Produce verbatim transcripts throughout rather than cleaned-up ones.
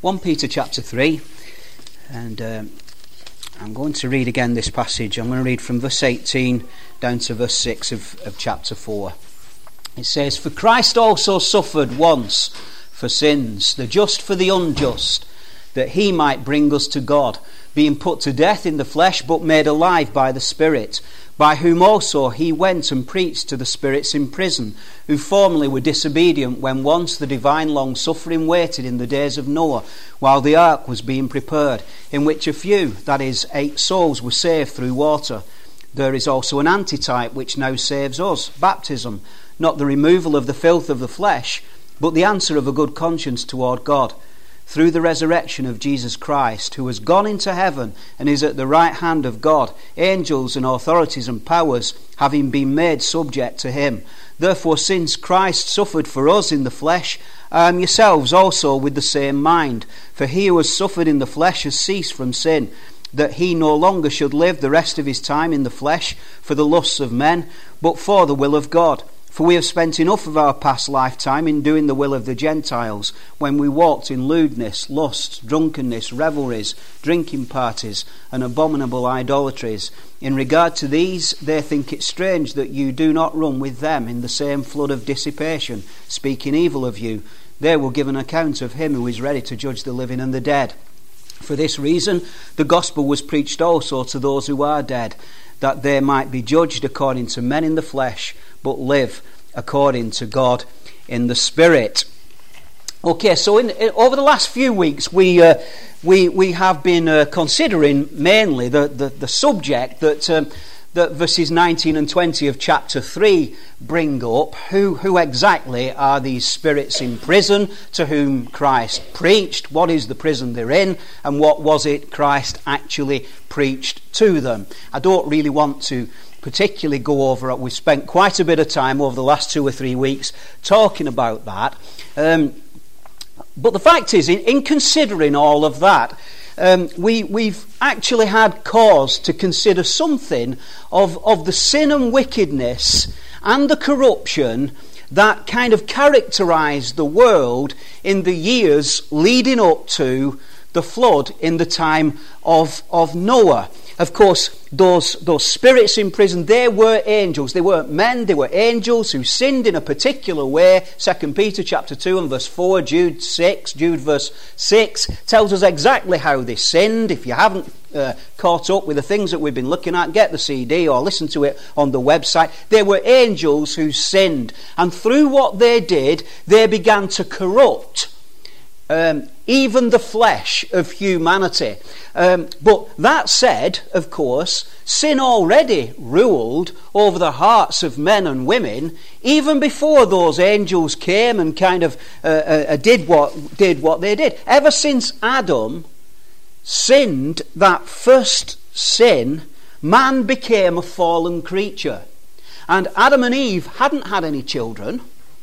First Peter chapter three, and um, I'm going to read again this passage. I'm going to read from verse eighteen down to verse six of, of chapter four. It says, "For Christ also suffered once for sins, the just for the unjust, that he might bring us to God, being put to death in the flesh, but made alive by the Spirit, by whom also he went and preached to the spirits in prison, who formerly were disobedient when once the divine long-suffering waited in the days of Noah, while the ark was being prepared, in which a few, that is, eight souls, were saved through water. There is also an antitype which now saves us, baptism, not the removal of the filth of the flesh, but the answer of a good conscience toward God, through the resurrection of Jesus Christ, who has gone into heaven and is at the right hand of God, angels and authorities and powers having been made subject to him. Therefore, since Christ suffered for us in the flesh, arm yourselves also with the same mind. For he who has suffered in the flesh has ceased from sin, that he no longer should live the rest of his time in the flesh for the lusts of men, but for the will of God. For we have spent enough of our past lifetime in doing the will of the Gentiles, when we walked in lewdness, lusts, drunkenness, revelries, drinking parties, and abominable idolatries. In regard to these, they think it strange that you do not run with them in the same flood of dissipation, speaking evil of you. They will give an account of him who is ready to judge the living and the dead. For this reason, the gospel was preached also to those who are dead, that they might be judged according to men in the flesh, but live according to God in the Spirit." Okay, so in, in, over the last few weeks, we uh, we we have been uh, considering mainly the, the, the subject that um, that verses nineteen and twenty of chapter three bring up. Who who exactly are these spirits in prison to whom Christ preached? What is the prison they're in? And what was it Christ actually preached to them? I don't really want to particularly go over it. We've spent quite a bit of time over the last two or three weeks talking about that. Um, but the fact is, in, in considering all of that, um, we, we've actually had cause to consider something of, of the sin and wickedness and the corruption that kind of characterised the world in the years leading up to the flood in the time of, of Noah. Of course, those those spirits in prison, they were angels. They weren't men, they were angels who sinned in a particular way. Second Peter chapter two and verse four, Jude six, Jude verse six tells us exactly how they sinned. If you haven't uh, caught up with the things that we've been looking at, get the C D or listen to it on the website. They were angels who sinned. And through what they did, they began to corrupt Um, even the flesh of humanity. Um, but that said, of course, sin already ruled over the hearts of men and women even before those angels came and kind of uh, uh, did what did what they did. Ever since Adam sinned that first sin, man became a fallen creature. And Adam and Eve hadn't had any children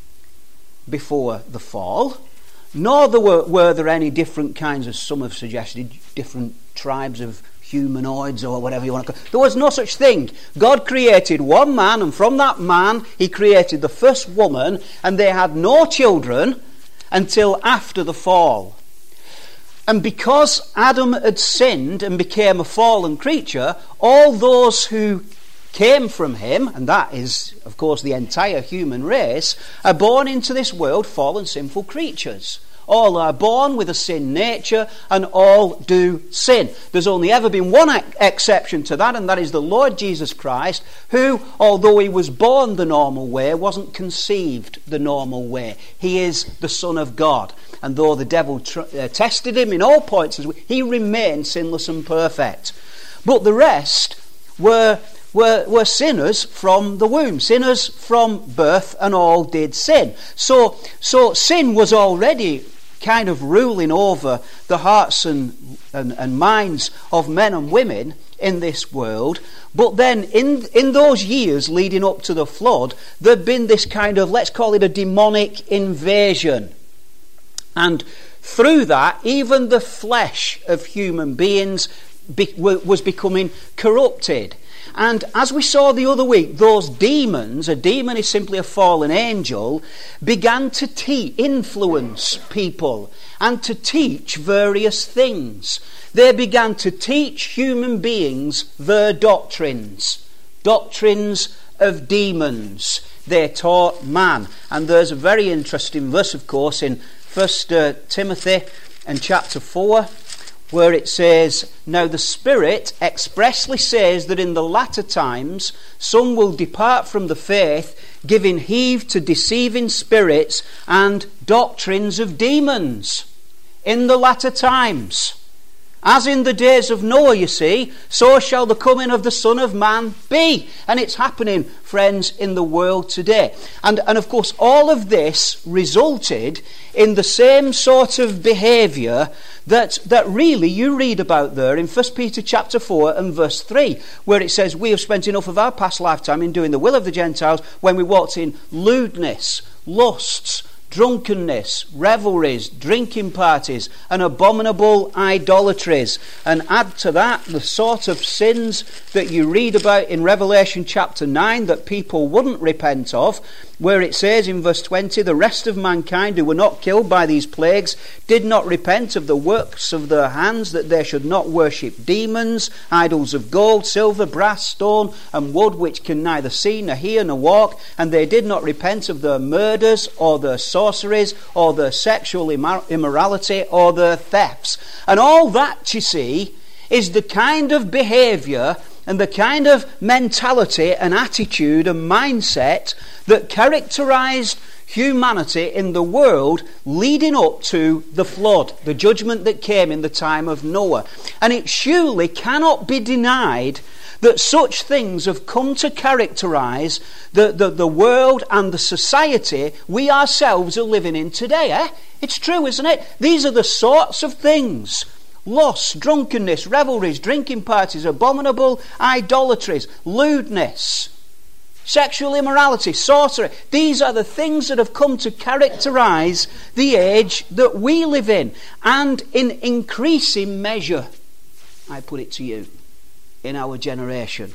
before the fall. Nor there were, were there any different kinds of, some have suggested, different tribes of humanoids or whatever you want to call it. There was no such thing. God created one man, and from that man he created the first woman, and they had no children until after the fall. And because Adam had sinned and became a fallen creature, all those who came from him, and that is, of course, the entire human race, are born into this world fallen, sinful creatures. All are born with a sin nature, and all do sin. There's only ever been one ex- exception to that, and that is the Lord Jesus Christ, who, although he was born the normal way, wasn't conceived the normal way. He is the Son of God, and though the devil tr- uh, tested him in all points, he remained sinless and perfect. But the rest were Were, were sinners from the womb, sinners from birth, and all did sin. So, so sin was already kind of ruling over the hearts and, and, and minds of men and women in this world. But then in, in those years leading up to the flood, there'd been this kind of, let's call it a demonic invasion. And through that, even the flesh of human beings be, was becoming corrupted. And as we saw the other week, those demons, a demon is simply a fallen angel, began to te- influence people and to teach various things. They began to teach human beings their doctrines, doctrines of demons. They taught man. And there's a very interesting verse, of course, in First uh, Timothy and chapter four, where it says, "Now the Spirit expressly says that in the latter times some will depart from the faith, giving heed to deceiving spirits and doctrines of demons." In the latter times. As in the days of Noah, you see, so shall the coming of the Son of Man be. And it's happening, friends, in the world today. And, and of course, all of this resulted in the same sort of behaviour that, that really you read about there in First Peter chapter four and verse three, where it says, "We have spent enough of our past lifetime in doing the will of the Gentiles when we walked in lewdness, lusts, drunkenness, revelries, drinking parties, and abominable idolatries." And add to that the sort of sins that you read about in Revelation chapter nine that people wouldn't repent of, where it says in verse twenty, "The rest of mankind who were not killed by these plagues did not repent of the works of their hands, that they should not worship demons, idols of gold, silver, brass, stone, and wood, which can neither see, nor hear, nor walk. And they did not repent of their murders, or their sorceries, or their sexual immor- immorality, or their thefts." And all that, you see, is the kind of behaviour and the kind of mentality and attitude and mindset that characterised humanity in the world leading up to the flood, the judgment that came in the time of Noah. And it surely cannot be denied that such things have come to characterise the, the, the world and the society we ourselves are living in today. Eh? It's true, isn't it? These are the sorts of things: lust, drunkenness, revelries, drinking parties, abominable idolatries, lewdness, sexual immorality, sorcery. These are the things that have come to characterise the age that we live in. And in increasing measure, I put it to you, in our generation.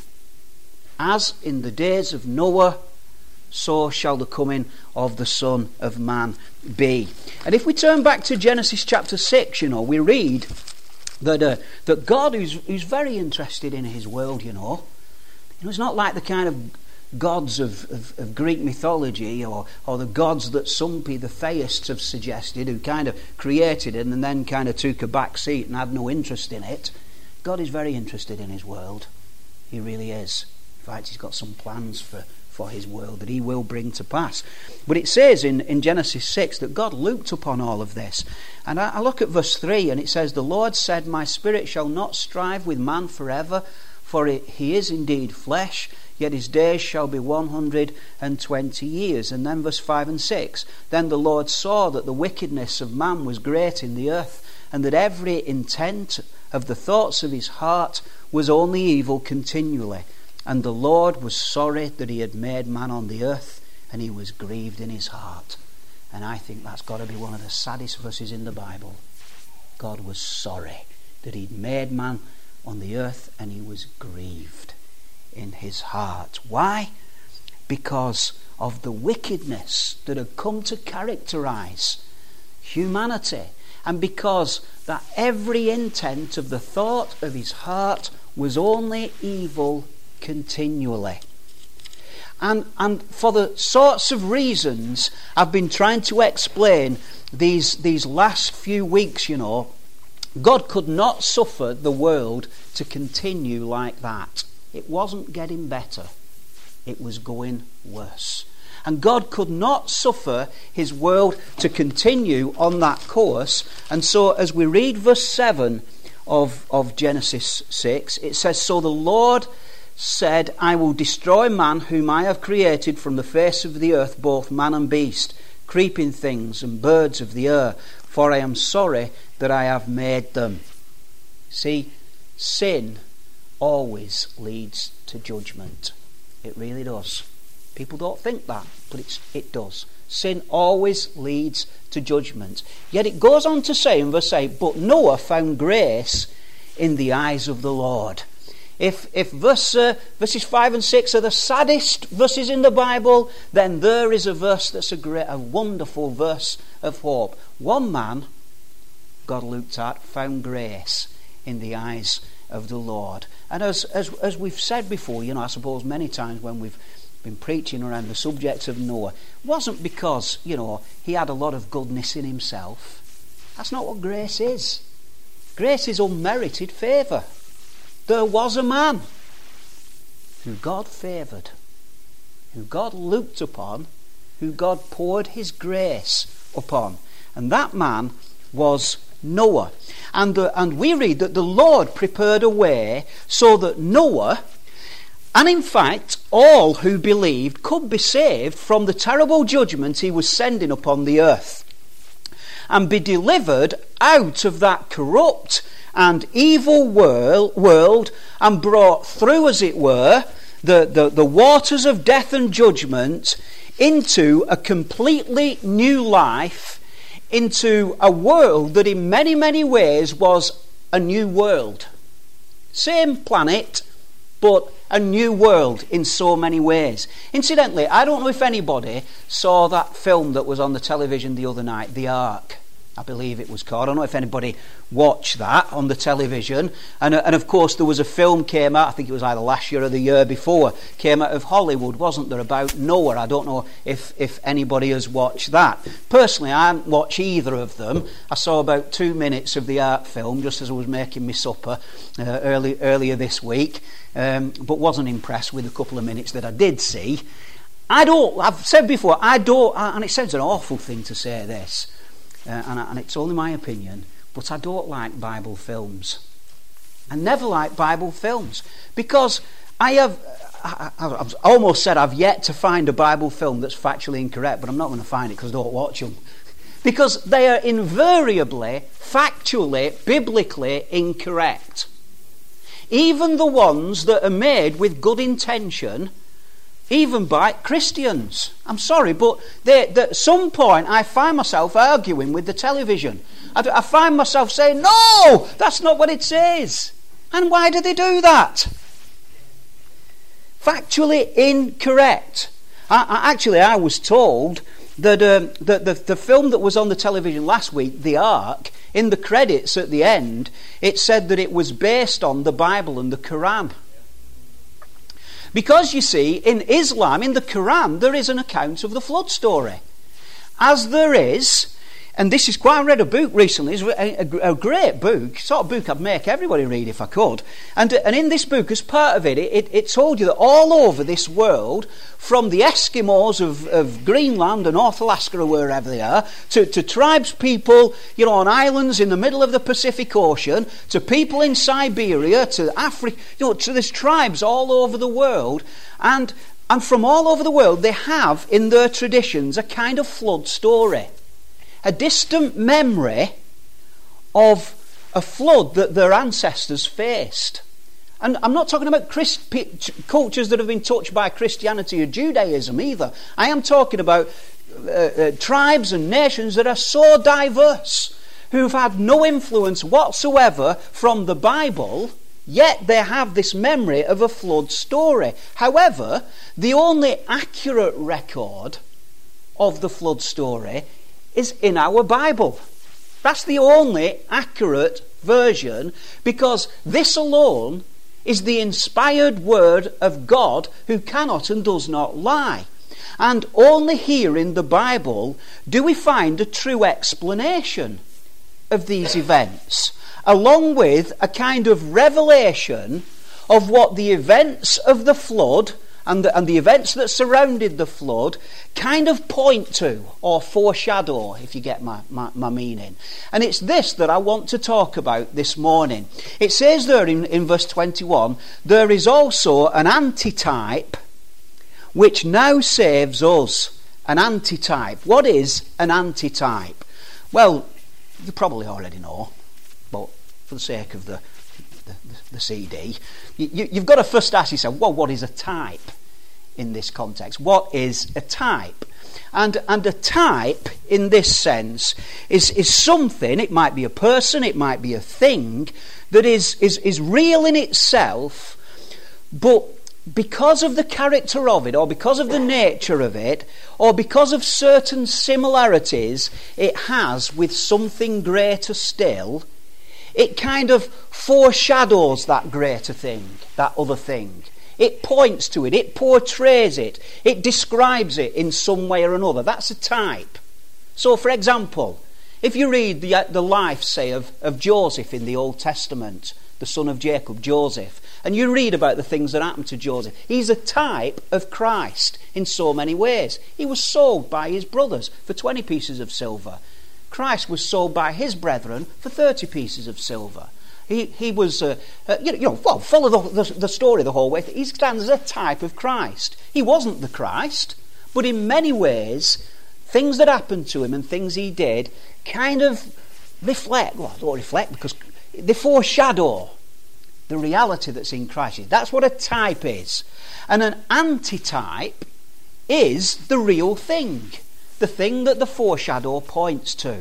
As in the days of Noah, so shall the coming of the Son of Man be. And if we turn back to Genesis chapter six, you know, we read that uh, that God who's, who's very interested in his world, you know. You know, it's not like the kind of gods of, of, of Greek mythology or, or the gods that some people, the theists, have suggested, who kind of created it and then kind of took a back seat and had no interest in it. God is very interested in his world. He really is. In fact, he's got some plans for, for his world that he will bring to pass. But it says in, in Genesis six that God looked upon all of this. And I, I look at verse three and it says, "The Lord said, My spirit shall not strive with man forever, for it, he is indeed flesh, yet his days shall be one hundred and twenty years. And then verse five and six, "Then the Lord saw that the wickedness of man was great in the earth, and that every intent of the thoughts of his heart was only evil continually. And the Lord was sorry that he had made man on the earth, and he was grieved in his heart." And I think that's got to be one of the saddest verses in the Bible. God was sorry that he'd made man on the earth, and he was grieved in his heart. Why? Because of the wickedness that had come to characterise humanity, and because that every intent of the thought of his heart was only evil continually. And, and for the sorts of reasons I've been trying to explain these, these last few weeks, you know, God could not suffer the world to continue like that. It wasn't getting better. It was going worse. And God could not suffer his world to continue on that course. And so as we read verse seven of, of Genesis six, it says, "So the Lord said, I will destroy man whom I have created from the face of the earth, both man and beast, creeping things and birds of the air, for I am sorry that I have made them." See, sin always leads to judgment. It really does. People don't think that, but it's, it does. Sin always leads to judgment. Yet it goes on to say in verse eight, "But Noah found grace in the eyes of the Lord." If if verse, uh, verses five and six are the saddest verses in the Bible, then there is a verse that's a great, a wonderful verse of hope. One man God looked at found grace in the eyes of the Lord. And as as as we've said before, you know, I suppose many times when we've been preaching around the subject of Noah, it wasn't because, you know, he had a lot of goodness in himself. That's not what grace is. Grace is unmerited favour. There was a man who God favoured, who God looked upon, who God poured his grace upon. And that man was Noah. And, the, and we read that the Lord prepared a way so that Noah, and in fact all who believed, could be saved from the terrible judgment he was sending upon the earth, and be delivered out of that corrupt and evil world, world and brought through, as it were, the, the, the waters of death and judgment into a completely new life, into a world that in many, many ways was a new world. Same planet, but a new world in so many ways. Incidentally, I don't know if anybody saw that film that was on the television the other night, The Ark, I believe it was called. I don't know if anybody watched that on the television. And, and of course there was a film came out, I think it was either last year or the year before, came out of Hollywood, wasn't there, about Noah. I don't know if, if anybody has watched that. Personally, I haven't watched either of them. I saw about two minutes of the Ark film just as I was making my supper uh, early, earlier this week, um, but wasn't impressed with a couple of minutes that I did see. I don't, I've said before, I don't, and it sounds an awful thing to say this, Uh, and, and it's only my opinion, but I don't like Bible films. I never like Bible films because I have, I, I, I've almost said I've yet to find a Bible film that's factually incorrect, but I'm not going to find it because I don't watch them. Because they are invariably, factually, biblically incorrect. Even the ones that are made with good intention, even by Christians. I'm sorry, but they, they, at some point I find myself arguing with the television. I, I find myself saying, no, that's not what it says. And why do they do that? Factually incorrect. I, I, actually, I was told that, um, that the, the film that was on the television last week, The Ark, in the credits at the end, it said that it was based on the Bible and the Quran. Because, you see, in Islam, in the Quran, there is an account of the flood story. As there is, and this is quite, I read a book recently, it's a, a, a great book, sort of book I'd make everybody read if I could. And, and in this book, as part of it, it, it told you that all over this world, from the Eskimos of, of Greenland and North Alaska or wherever they are, to, to tribes people, you know, on islands in the middle of the Pacific Ocean, to people in Siberia, to Africa, you know, to there's tribes all over the world, and and from all over the world they have in their traditions a kind of flood story, a distant memory of a flood that their ancestors faced. And I'm not talking about Christ, cultures that have been touched by Christianity or Judaism either. I am talking about uh, uh, tribes and nations that are so diverse, who've had no influence whatsoever from the Bible, yet they have this memory of a flood story. However, the only accurate record of the flood story is in our Bible. That's the only accurate version, because this alone is the inspired word of God, who cannot and does not lie. And only here in the Bible do we find a true explanation of these events, along with a kind of revelation of what the events of the flood and the, and the events that surrounded the flood kind of point to or foreshadow, if you get my, my, my meaning. And it's this that I want to talk about this morning. It says there in, in verse twenty-one, there is also an antitype which now saves us. An antitype. What is an antitype? Well, you probably already know, but for the sake of the the, the C D, you, you've got to first ask yourself, well, what is a type in this context? What is a type? And and a type, in this sense, is, is something, it might be a person, it might be a thing, that is, is, is real in itself, But because of the character of it, or because of the nature of it, or because of certain similarities it has with something greater still, it kind of foreshadows that greater thing, that other thing. It points to it, it portrays it, it describes it in some way or another. That's a type. So, for example, if you read the, the life, say, of, of Joseph in the Old Testament, the son of Jacob, Joseph, and you read about the things that happened to Joseph, he's a type of Christ in so many ways. He was sold by his brothers for twenty pieces of silver. Christ was sold by his brethren for thirty pieces of silver. He he was, uh, uh, you know, well, follow the, the, the story the whole way. He stands as a type of Christ. He wasn't the Christ, but in many ways, things that happened to him and things he did kind of reflect, well, don't reflect, because they foreshadow the reality that's in Christ. That's what a type is. And an antitype is the real thing, the thing that the foreshadow points to.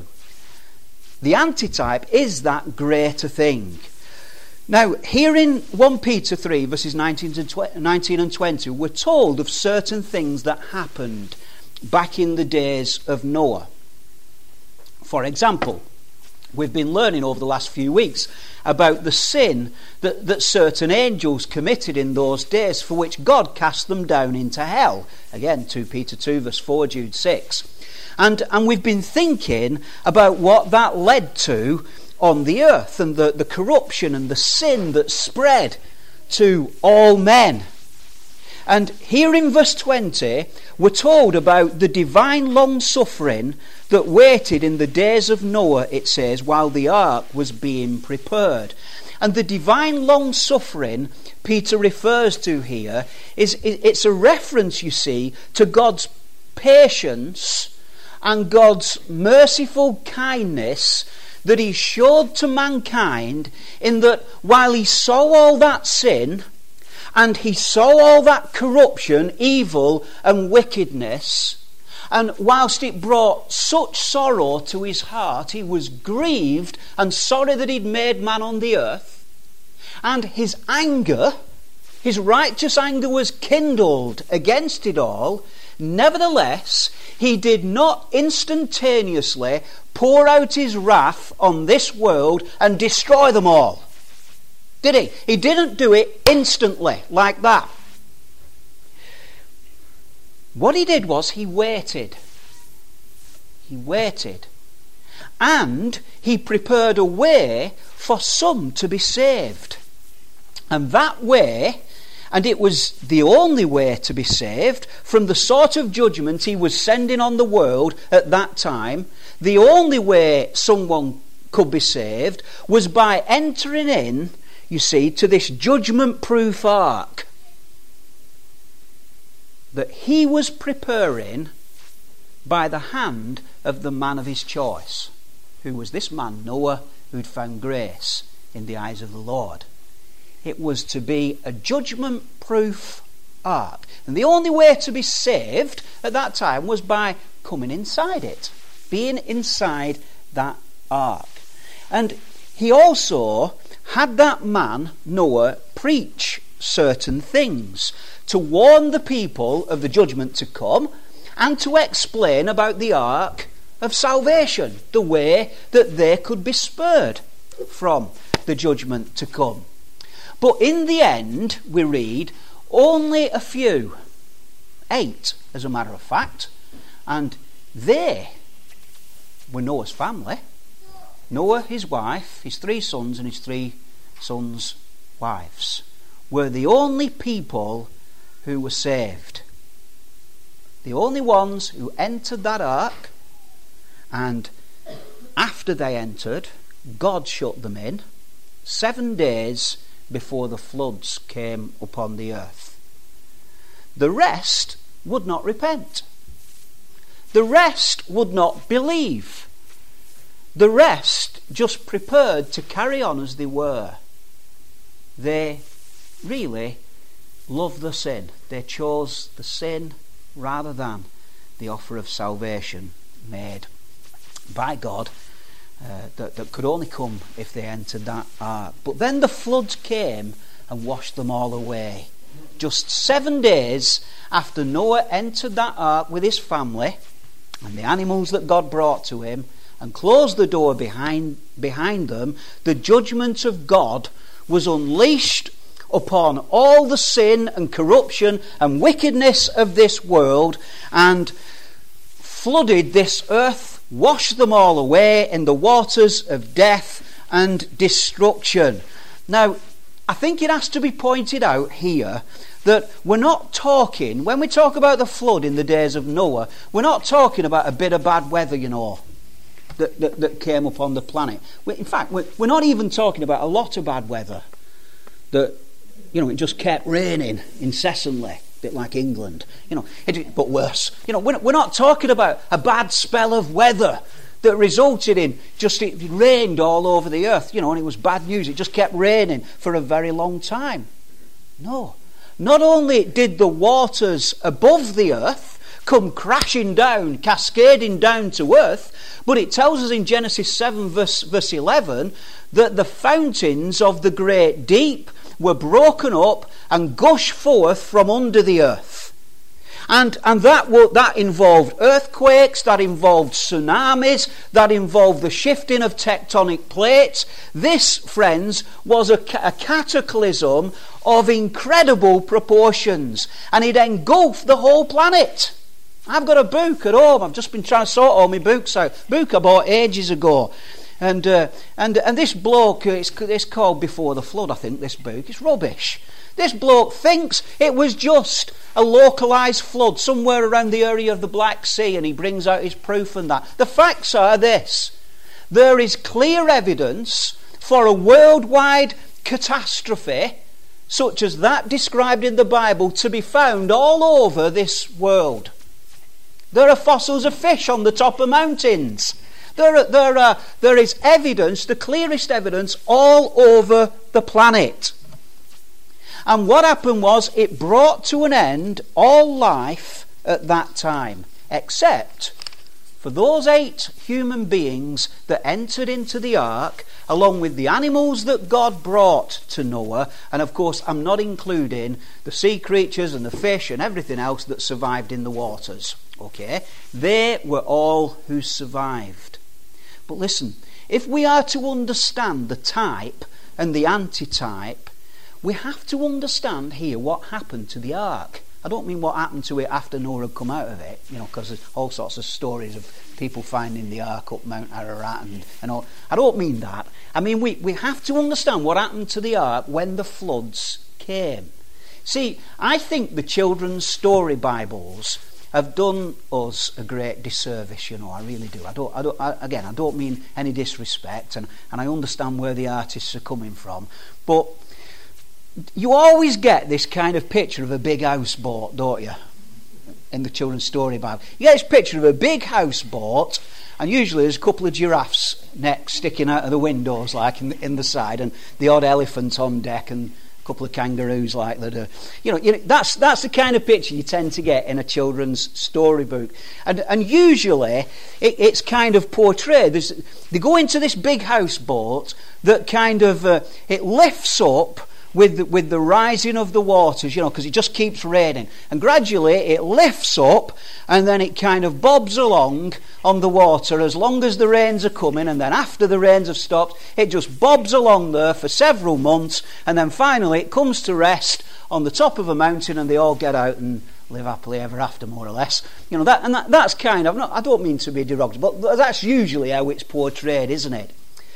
The antitype is that greater thing. Now, here in First Peter three, verses nineteen and twenty, we're told of certain things that happened back in the days of Noah. For example, we've been learning over the last few weeks about the sin that, that certain angels committed in those days, for which God cast them down into hell. Again, Second Peter two, verse four, Jude six. And, and we've been thinking about what that led to on the earth, and the, the corruption and the sin that spread to all men. And here in verse twenty, we're told about the divine long-suffering that waited in the days of Noah, it says, while the ark was being prepared. And the divine long-suffering Peter refers to here is it's a reference, you see, to God's patience and God's merciful kindness that he showed to mankind, in that while he saw all that sin and he saw all that corruption, evil and wickedness, and whilst it brought such sorrow to his heart, he was grieved and sorry that he'd made man on the earth, and his anger, his righteous anger, was kindled against it all. Nevertheless, he did not instantaneously pour out his wrath on this world and destroy them all. Did he? He didn't do it instantly like that. What he did was he waited. He waited. And he prepared a way for some to be saved. And that way, and it was the only way to be saved from the sort of judgment he was sending on the world at that time, the only way someone could be saved was by entering in, you see, to this judgment-proof ark that he was preparing by the hand of the man of his choice, who was this man, Noah, who'd found grace in the eyes of the Lord. It was to be a judgment-proof ark. And the only way to be saved at that time was by coming inside it, being inside that ark. And he also had that man, Noah, preach certain things to warn the people of the judgment to come, and to explain about the ark of salvation, the way that they could be spared from the judgment to come. But in the end, we read, only a few, eight as a matter of fact, and they were Noah's family. Noah, his wife, his three sons and his three sons' wives were the only people who were saved. The only ones who entered that ark, and after they entered, God shut them in seven days before the floods came upon the earth. The rest would not repent. The rest would not believe. The rest just prepared to carry on as they were. They really loved the sin. They chose the sin rather than the offer of salvation made by God uh, that, that could only come if they entered that ark. But then the floods came and washed them all away. just seven days after Noah entered that ark with his family and the animals that God brought to him, and closed the door behind, behind them, the judgment of God was unleashed upon all the sin and corruption and wickedness of this world, and flooded this earth, washed them all away in the waters of death and destruction. Now, I think it has to be pointed out here that we're not talking, when we talk about the flood in the days of Noah, we're not talking about a bit of bad weather, you know, that, that, that came upon the planet. In fact, we're, we're not even talking about a lot of bad weather. That, you know, it just kept raining incessantly, a bit like England, you know, it, but worse. You know, we're, we're not talking about a bad spell of weather that resulted in just it rained all over the earth, you know, and it was bad news. It just kept raining for a very long time. No. Not only did the waters above the earth come crashing down, cascading down to earth, but it tells us in Genesis seven verse, verse eleven that the fountains of the great deep were broken up and gushed forth from under the earth. And, and that, that involved earthquakes, that involved tsunamis, that involved the shifting of tectonic plates. This, friends, was a, a cataclysm of incredible proportions, and it engulfed the whole planet. I've got a book at home. I've just been trying to sort all my books out. Book I bought ages ago. And uh, and and this bloke, it's, it's called Before the Flood, I think, this book. It's rubbish. This bloke thinks it was just a localised flood somewhere around the area of the Black Sea, and he brings out his proof and that. The facts are this. There is clear evidence for a worldwide catastrophe such as that described in the Bible to be found all over this world. There are fossils of fish on the top of mountains. There, are, there, are, there is evidence, the clearest evidence, all over the planet. And what happened was it brought to an end all life at that time, except for those eight human beings that entered into the ark, along with the animals that God brought to Noah. And of course, I'm not including the sea creatures and the fish and everything else that survived in the waters. Okay, they were all who survived. But listen, if we are to understand the type and the antitype, we have to understand here what happened to the ark. I don't mean what happened to it after Noah had come out of it, you know, because there's all sorts of stories of people finding the ark up Mount Ararat and, and all. I don't mean that. I mean, we, we have to understand what happened to the ark when the floods came. See, I think the children's story Bibles have done us a great disservice, you know, I really do. I don't, I don't, I, again, I don't mean any disrespect, and, and I understand where the artists are coming from, but you always get this kind of picture of a big houseboat, don't you, in the children's story Bible. You get this picture of a big houseboat, and usually there's a couple of giraffes' necks sticking out of the windows, like in the, in the side, and the odd elephant on deck, and couple of kangaroos like that. Are, you know, you know, that's that's the kind of picture you tend to get in a children's storybook, and and usually it, it's kind of portrayed. There's, they go into this big houseboat that kind of uh, it lifts up with the, with the rising of the waters, you know, because it just keeps raining, and gradually it lifts up, and then it kind of bobs along on the water as long as the rains are coming, and then after the rains have stopped, it just bobs along there for several months, and then finally it comes to rest on the top of a mountain, and they all get out and live happily ever after, more or less. You know, that and that, that's kind of, not, I don't mean to be derogatory, but that's usually how it's portrayed, isn't it?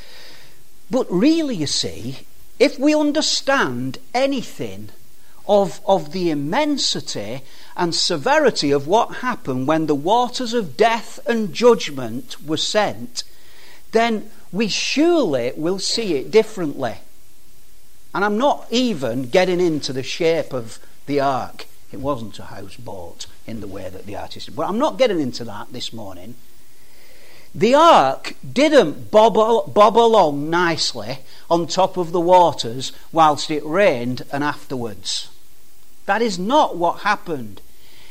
But really, you see, if we understand anything of, of the immensity and severity of what happened when the waters of death and judgment were sent, then we surely will see it differently. And I'm not even getting into the shape of the ark. It wasn't a houseboat in the way that the artist did. But I'm not getting into that this morning. The ark didn't bob, bob along nicely on top of the waters whilst it rained and afterwards. That is not what happened.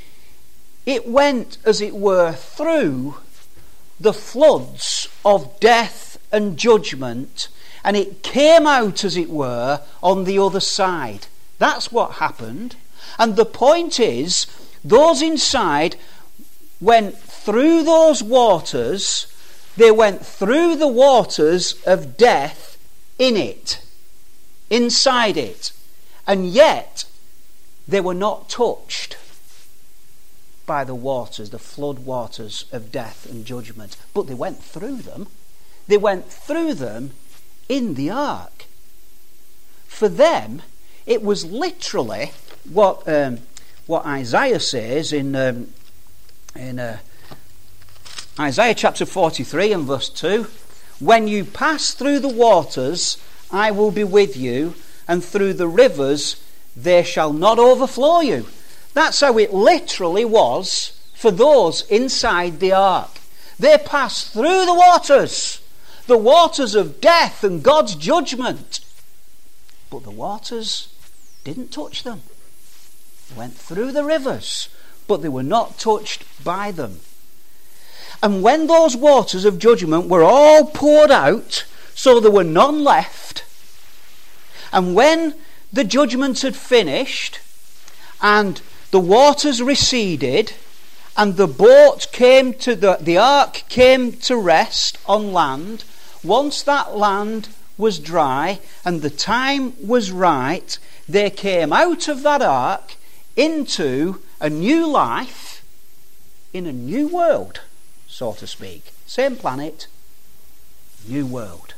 It went, as it were, through the floods of death and judgment, and it came out, as it were, on the other side. That's what happened. And the point is, those inside went through those waters. They went through the waters of death in it, inside it. And yet, they were not touched by the waters, the flood waters of death and judgment. But they went through them. They went through them in the ark. For them, it was literally what um, what Isaiah says in um, in uh, Isaiah chapter forty-three and verse two. When you pass through the waters, I will be with you, and through the rivers, they shall not overflow you. That's how it literally was for those inside the ark. They passed through the waters, the waters of death and God's judgment. But the waters didn't touch them. They went through the rivers, but they were not touched by them. And when those waters of judgment were all poured out, so there were none left, and when the judgment had finished, and the waters receded, and the boat came to the, the ark came to rest on land, once that land was dry and the time was right, they came out of that ark into a new life in a new world, so to speak. Same planet, new world.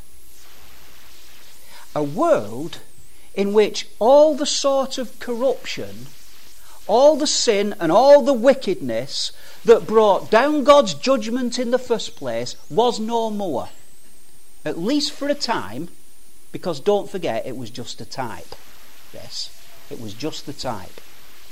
A world in which all the sort of corruption, all the sin and all the wickedness that brought down God's judgment in the first place was no more. At least for a time, because don't forget, it was just a type. Yes, it was just the type.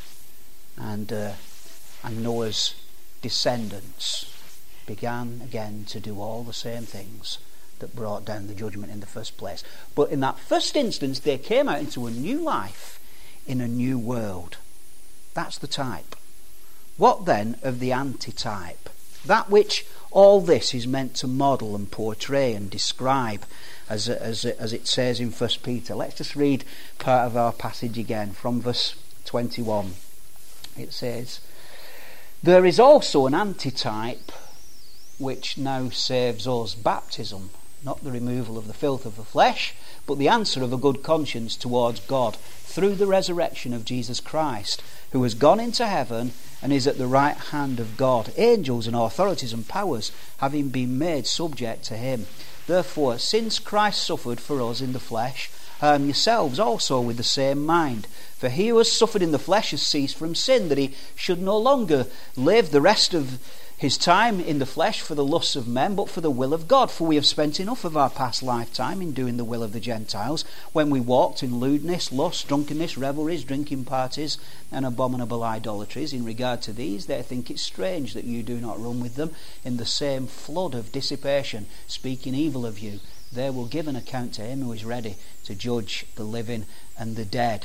And, uh, and Noah's descendants began again to do all the same things that brought down the judgment in the first place. But in that first instance, they came out into a new life in a new world. That's the type. What then of the antitype? That which all this is meant to model and portray and describe, as, as, as it says in First Peter. Let's just read part of our passage again from verse twenty-one. It says, "There is also an antitype which now saves us, baptism, not the removal of the filth of the flesh, but the answer of a good conscience towards God through the resurrection of Jesus Christ, who has gone into heaven and is at the right hand of God, angels and authorities and powers having been made subject to him. Therefore, since Christ suffered for us in the flesh, arm yourselves also with the same mind. For he who has suffered in the flesh has ceased from sin, that he should no longer live the rest of his time in the flesh for the lusts of men, but for the will of God. For we have spent enough of our past lifetime in doing the will of the Gentiles, when we walked in lewdness, lust, drunkenness, revelries, drinking parties, and abominable idolatries. In regard to these, they think it strange that you do not run with them in the same flood of dissipation, speaking evil of you. They will give an account to him who is ready to judge the living and the dead."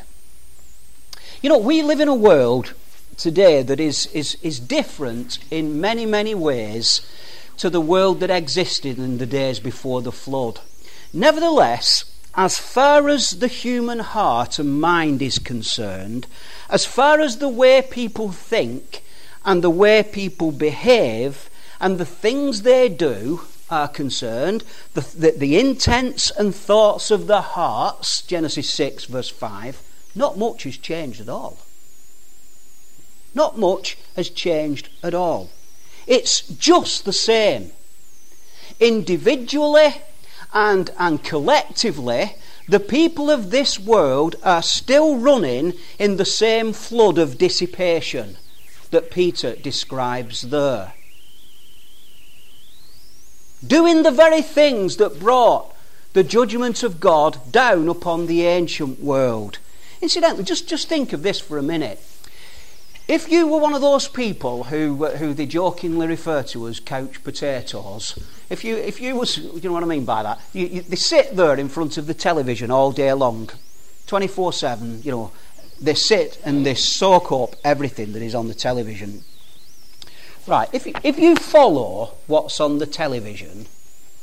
You know, we live in a world today that is, is, is different in many, many ways to the world that existed in the days before the flood. Nevertheless, as far as the human heart and mind is concerned, as far as the way people think and the way people behave and the things they do are concerned, the, the, the intents and thoughts of the hearts, Genesis six verse five, not much has changed at all. Not much has changed at all. It's just the same. Individually and, and collectively, the people of this world are still running in the same flood of dissipation that Peter describes there. Doing the very things that brought the judgment of God down upon the ancient world. Incidentally, just, just think of this for a minute. If you were one of those people who who they jokingly refer to as couch potatoes, if you if you was, you know what I mean by that, you, you, they sit there in front of the television all day long, twenty-four seven, you know, they sit and they soak up everything that is on the television. Right, if you, if you follow what's on the television,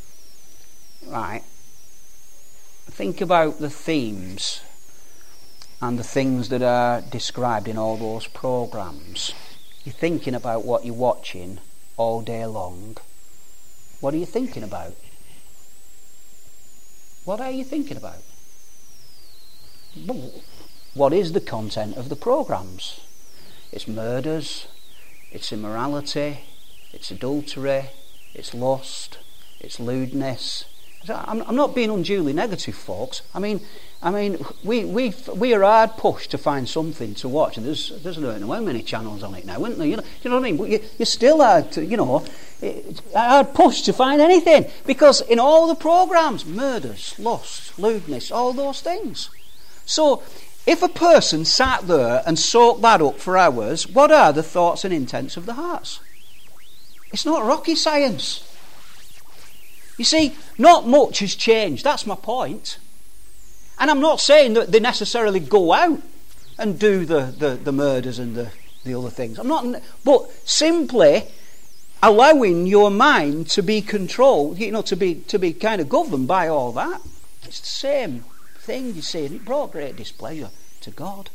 right, think about the themes. and the things that are described in all those programs. You're thinking about what you're watching all day long. What are you thinking about? What are you thinking about? What is the content of the programs? It's murders, it's immorality, it's adultery, it's lust, it's lewdness. I'm, I'm not being unduly negative, folks. I mean, I mean, we we we are hard pushed to find something to watch. And there's there's I don't know how many channels on it now, isn't there? You know, you know what I mean? But you, you're still hard to, you know, hard pushed to find anything, because in all the programs, murders, lust, lewdness, all those things. So, if a person sat there and soaked that up for hours, what are the thoughts and intents of the hearts? It's not rocket science. You see, not much has changed. That's my point. And I'm not saying that they necessarily go out and do the, the, the murders and the, the other things. I'm not, but simply allowing your mind to be controlled, you know, to be to be kind of governed by all that. It's the same thing, you see, and it brought great displeasure to God.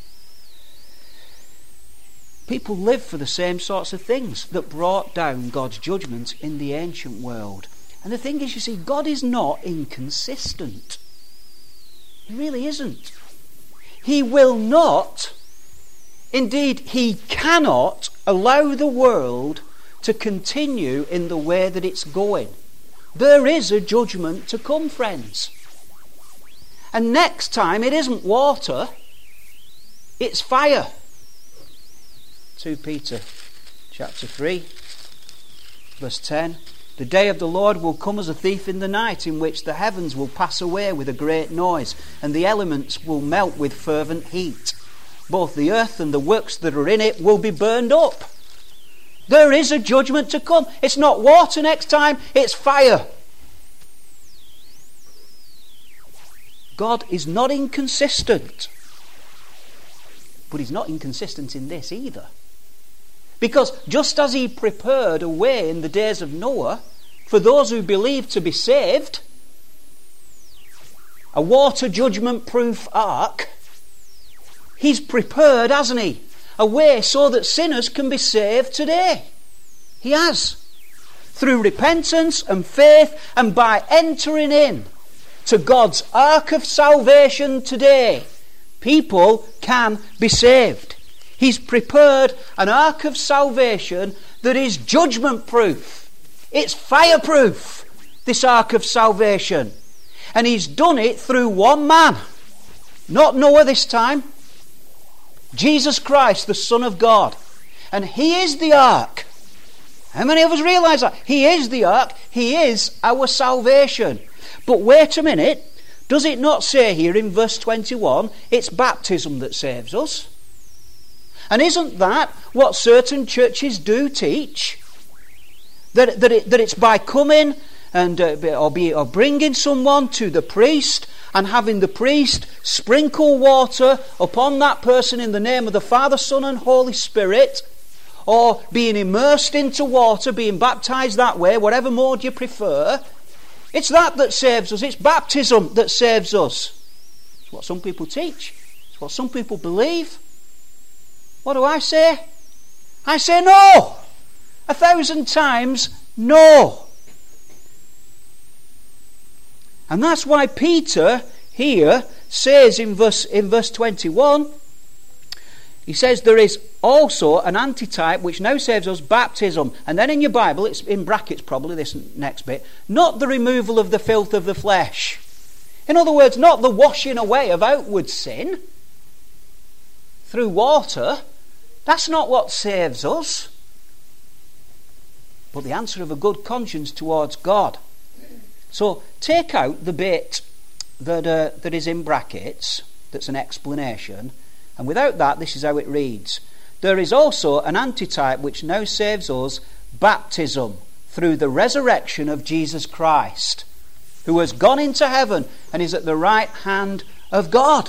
People live for the same sorts of things that brought down God's judgment in the ancient world. And the thing is, you see, God is not inconsistent. He really isn't. He will not, indeed he cannot, allow the world to continue in the way that it's going. There is a judgment to come, friends. And next time it isn't water, it's fire. Second Peter chapter three, verse ten. The day of the Lord will come as a thief in the night, in which the heavens will pass away with a great noise, and the elements will melt with fervent heat. Both the earth and the works that are in it will be burned up. There is a judgment to come. It's not water next time, it's fire. God is not inconsistent. But he's not inconsistent in this either. Because just as he prepared a way in the days of Noah for those who believed to be saved, a water judgment proof ark, he's prepared, hasn't he, a way so that sinners can be saved today. He has. Through repentance and faith, and by entering in to God's ark of salvation today, people can be saved. He's prepared an ark of salvation that is judgment proof. It's fireproof, this ark of salvation. And he's done it through one man. Not Noah this time. Jesus Christ, the Son of God. And he is the ark. How many of us realise that? He is the ark. He is our salvation. But wait a minute. Does it not say here in verse twenty-one, it's baptism that saves us? And isn't that what certain churches do teach? That, that, it, that it's by coming and uh, or, be, or bringing someone to the priest and having the priest sprinkle water upon that person in the name of the Father, Son and Holy Spirit, or being immersed into water, being baptised that way, whatever mode you prefer. It's that that saves us. It's baptism that saves us. It's what some people teach. It's what some people believe. What do I say? I say no. A thousand times no. And that's why Peter here says in verse in verse twenty-one, he says there is also an antitype which now saves us, baptism. And then in your Bible, it's in brackets probably, this next bit, not the removal of the filth of the flesh. In other words, not the washing away of outward sin through water. That's not what saves us. But the answer of a good conscience towards God. So take out the bit that uh, that is in brackets, that's an explanation, and without that, this is how it reads. There is also an antitype which now saves us, baptism, through the resurrection of Jesus Christ, who has gone into heaven and is at the right hand of God.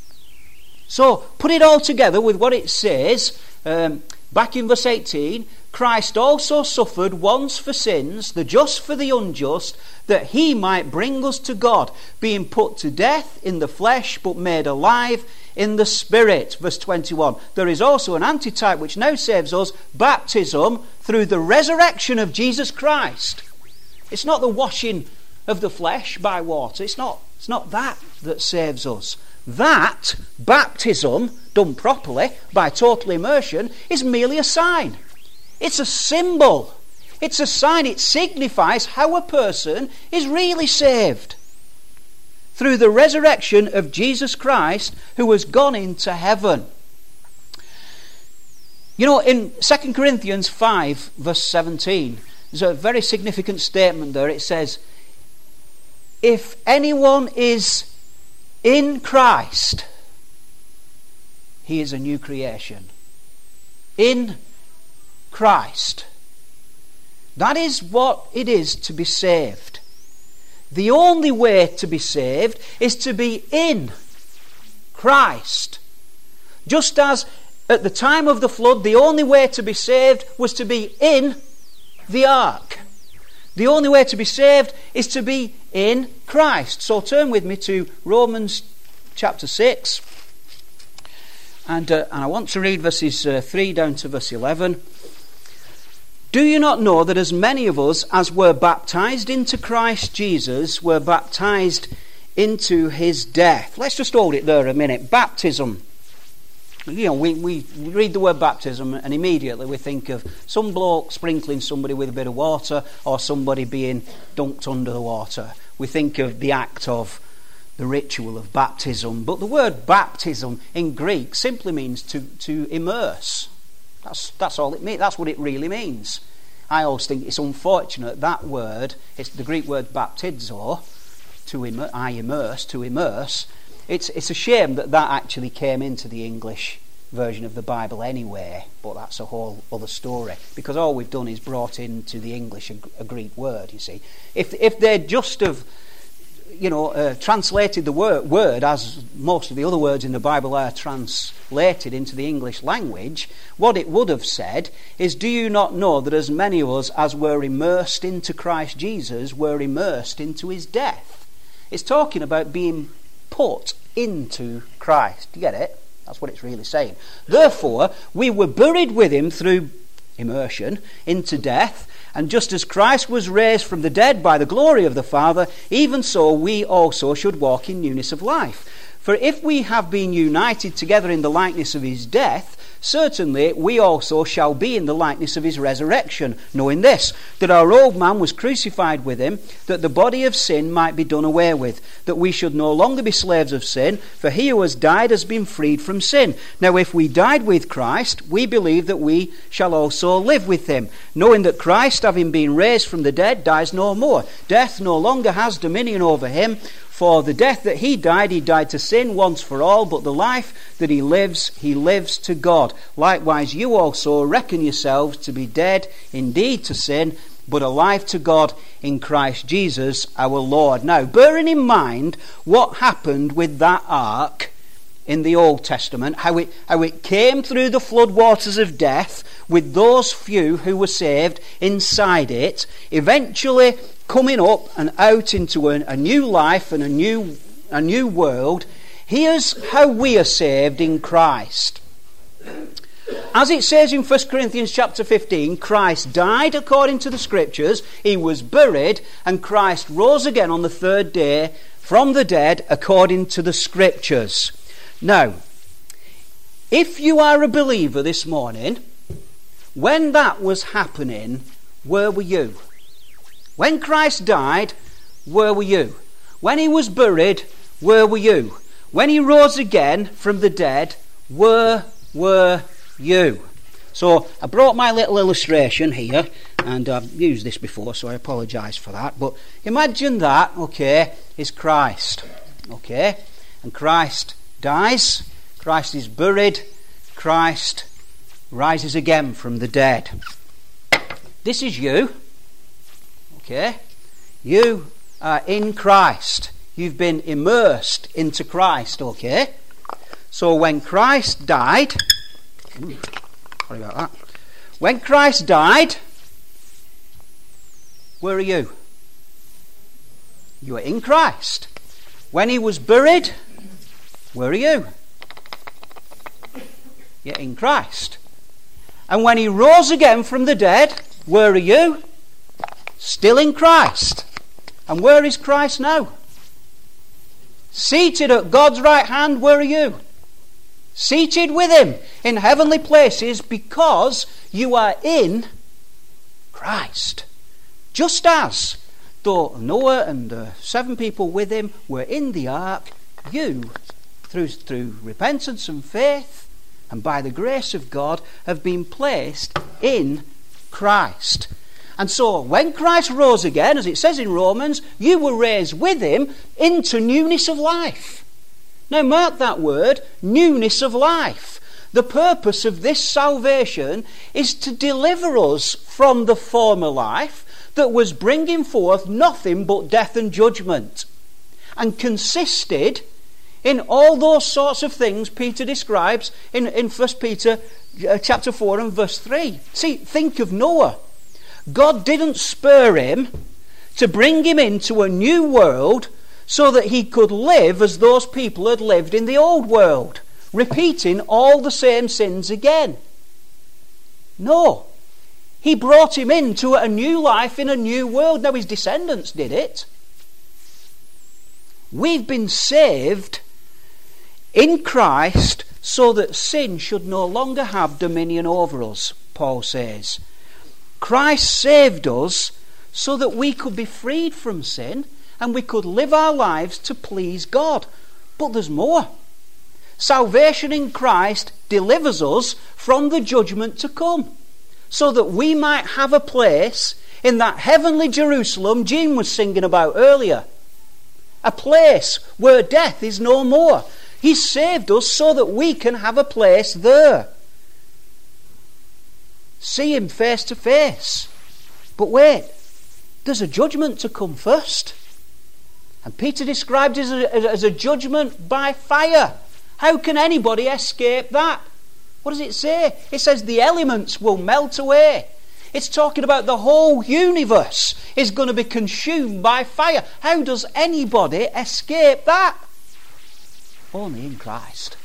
So, put it all together with what it says, um, back in verse eighteen, Christ also suffered once for sins, the just for the unjust, that he might bring us to God, being put to death in the flesh, but made alive in the Spirit. Verse twenty-one. There is also an antitype which now saves us, baptism through the resurrection of Jesus Christ. It's not the washing of the flesh by water. It's not, it's not that that saves us. That, baptism, done properly, by total immersion, is merely a sign. It's a symbol. It's a sign. It signifies how a person is really saved. Through the resurrection of Jesus Christ, who has gone into heaven. You know, in Second Corinthians five, verse seventeen, there's a very significant statement there. It says, if anyone is in Christ, he is a new creation. In Christ. That is what it is to be saved. The only way to be saved is to be in Christ. Just as at the time of the flood, the only way to be saved was to be in the ark. The only way to be saved is to be in Christ. So turn with me to Romans chapter six. And, uh, and I want to read verses uh, three down to verse eleven. Do you not know that as many of us as were baptized into Christ Jesus were baptized into his death? Let's just hold it there a minute. Baptism. You know, we, we read the word baptism and immediately we think of some bloke sprinkling somebody with a bit of water or somebody being dunked under the water. We think of the act of the ritual of baptism. But the word baptism in Greek simply means to, to immerse. That's, that's all it means. That's what it really means. I always think it's unfortunate that word, it's the Greek word baptizo, to immer, I immerse, to immerse. It's, it's a shame that that actually came into the English version of the Bible anyway, but that's a whole other story, because all we've done is brought into the English a, a Greek word, you see. If, if they'd just have, you know, uh, translated the word, word as most of the other words in the Bible are translated into the English language, what it would have said is, do you not know that as many of us as were immersed into Christ Jesus were immersed into his death? It's talking about being put into Christ. Do you get it? That's what it's really saying. Therefore, we were buried with him through immersion into death, and just as Christ was raised from the dead by the glory of the Father, even so we also should walk in newness of life. For if we have been united together in the likeness of his death, certainly we also shall be in the likeness of his resurrection, knowing this, that our old man was crucified with him, that the body of sin might be done away with, that we should no longer be slaves of sin, for he who has died has been freed from sin. Now if we died with Christ, we believe that we shall also live with him, knowing that Christ, having been raised from the dead, dies no more. Death no longer has dominion over him. For the death that he died, he died to sin once for all, but the life that he lives, he lives to God. Likewise, you also reckon yourselves to be dead indeed to sin, but alive to God in Christ Jesus our Lord. Now, bearing in mind what happened with that ark in the Old Testament, how it, how it came through the flood waters of death with those few who were saved inside it, eventually coming up and out into a, a new life and a new a new world. Here's how we are saved in Christ. As it says in First Corinthians chapter fifteen, Christ died according to the Scriptures, he was buried, and Christ rose again on the third day from the dead according to the Scriptures. Now, if you are a believer this morning, when that was happening, where were you? When Christ died, where were you? When he was buried, where were you? When he rose again from the dead, where were you? So I brought my little illustration here, and I've used this before, so I apologise for that. But imagine that, okay, is Christ, okay? And Christ dies, Christ is buried, Christ rises again from the dead. This is you. Okay, you are in Christ. You've been immersed into Christ, okay? So when Christ died, sorry about that. When Christ died, where are you? You are in Christ. When he was buried, where are you? You're in Christ. And when he rose again from the dead, where are you? Still in Christ. And where is Christ now? Seated at God's right hand, where are you? Seated with him in heavenly places, because you are in Christ. Just as though Noah and the seven people with him were in the ark, you, through, through repentance and faith, and by the grace of God, have been placed in Christ. And so, when Christ rose again, as it says in Romans, you were raised with him into newness of life. Now mark that word, newness of life. The purpose of this salvation is to deliver us from the former life that was bringing forth nothing but death and judgment, and consisted in all those sorts of things Peter describes in, in First Peter uh, chapter four and verse three. See, think of Noah. God didn't spur him to bring him into a new world so that he could live as those people had lived in the old world, repeating all the same sins again. No. He brought him into a new life in a new world. Now his descendants did it. We've been saved in Christ so that sin should no longer have dominion over us, Paul says. Christ saved us so that we could be freed from sin and we could live our lives to please God. But there's more. Salvation in Christ delivers us from the judgment to come, so that we might have a place in that heavenly Jerusalem Jean was singing about earlier. A place where death is no more. He saved us so that we can have a place there. See him face to face. But wait, there's a judgment to come first. And Peter described it as a, as a judgment by fire. How can anybody escape that? What does it say? It says the elements will melt away. It's talking about the whole universe is going to be consumed by fire. How does anybody escape that? Only in Christ.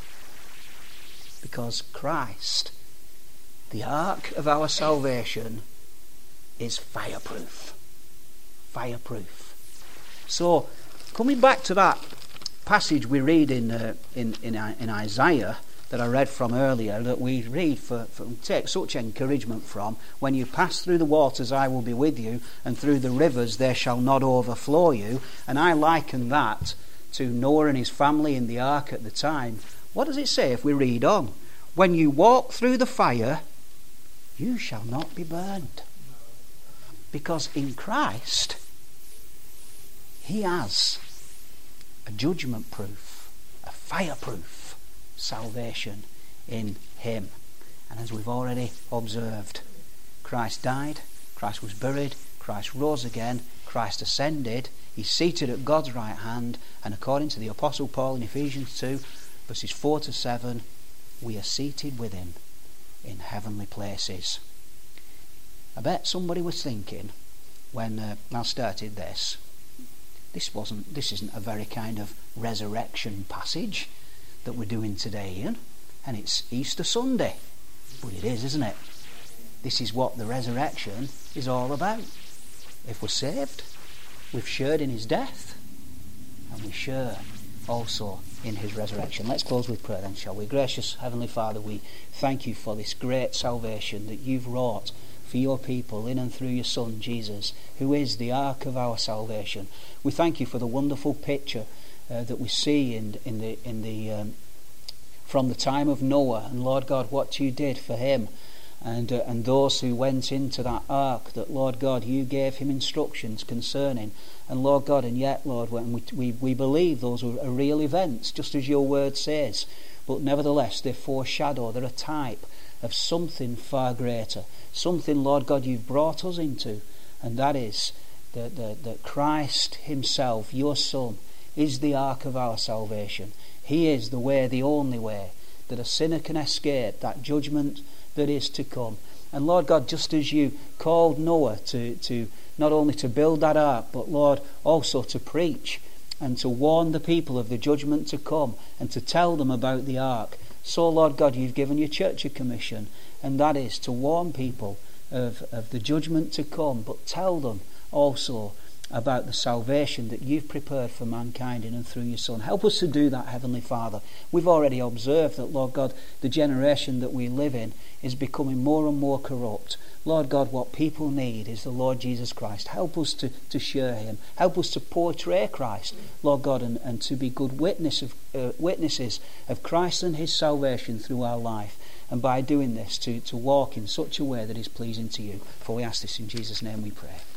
Because Christ, the ark of our salvation, is fireproof. Fireproof. So, coming back to that passage we read in uh, in, in in Isaiah that I read from earlier, that we read for, for take such encouragement from, when you pass through the waters I will be with you, and through the rivers they shall not overflow you. And I liken that to Noah and his family in the ark at the time. What does it say if we read on? When you walk through the fire, you shall not be burned. Because in Christ, he has a judgment proof, a fireproof salvation in him. And as we've already observed, Christ died, Christ was buried, Christ rose again, Christ ascended, he's seated at God's right hand, and according to the Apostle Paul in Ephesians two, verses four to seven, we are seated with him in heavenly places. I bet somebody was thinking when uh, I started this, this wasn't, this isn't a very kind of resurrection passage that we're doing today, Ian, and it's Easter Sunday. But it is, isn't it? This is what the resurrection is all about. If we're saved, we've shared in his death, and we share also in his resurrection. Let's close with prayer then, shall we? Gracious Heavenly Father, we thank you for this great salvation that you've wrought for your people in and through your Son Jesus, who is the ark of our salvation. We thank you for the wonderful picture uh, that we see in in the in the um, from the time of Noah, and Lord God, what you did for him, and uh, and those who went into that ark, that Lord God, you gave him instructions concerning. And Lord God, and yet, Lord, when we we, we believe those are real events, just as your word says, but nevertheless they foreshadow, they're a type of something far greater, something, Lord God, you've brought us into, and that is that, that, that Christ himself, your Son, is the ark of our salvation. He is the way, the only way, that a sinner can escape that judgment that is to come. And Lord God, just as you called Noah to, to not only to build that ark, but Lord, also to preach and to warn the people of the judgment to come and to tell them about the ark. So, Lord God, you've given your church a commission, and that is to warn people of, of the judgment to come, but tell them also about the salvation that you've prepared for mankind in and through your Son. Help us to do that, Heavenly Father. We've already observed that, Lord God, the generation that we live in is becoming more and more corrupt. Lord God, what people need is the Lord Jesus Christ. Help us to, to share him. Help us to portray Christ, Lord God, and, and to be good witness of, uh, witnesses of Christ and his salvation through our life. And by doing this, to, to walk in such a way that is pleasing to you. For we ask this in Jesus' name we pray.